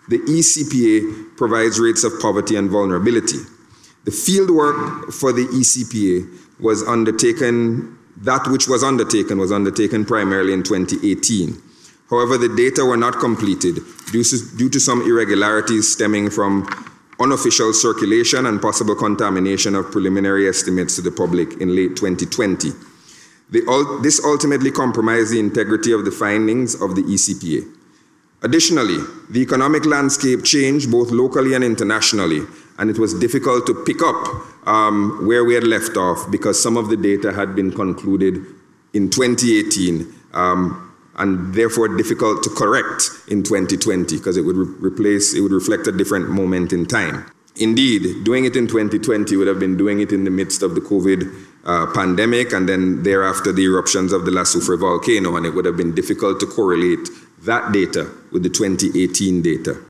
the ECPA provides rates of poverty and vulnerability. The field work for the ECPA was undertaken, was undertaken primarily in 2018. However, the data were not completed due to some irregularities stemming from unofficial circulation and possible contamination of preliminary estimates to the public in late 2020. This ultimately compromised the integrity of the findings of the ECPA. Additionally, the economic landscape changed both locally and internationally, and it was difficult to pick up where we had left off because some of the data had been concluded in 2018 and therefore difficult to correct in 2020 because it would reflect a different moment in time. Indeed, doing it in 2020 would have been doing it in the midst of the COVID pandemic and then thereafter the eruptions of the La Soufre volcano, and it would have been difficult to correlate that data with the 2018 data.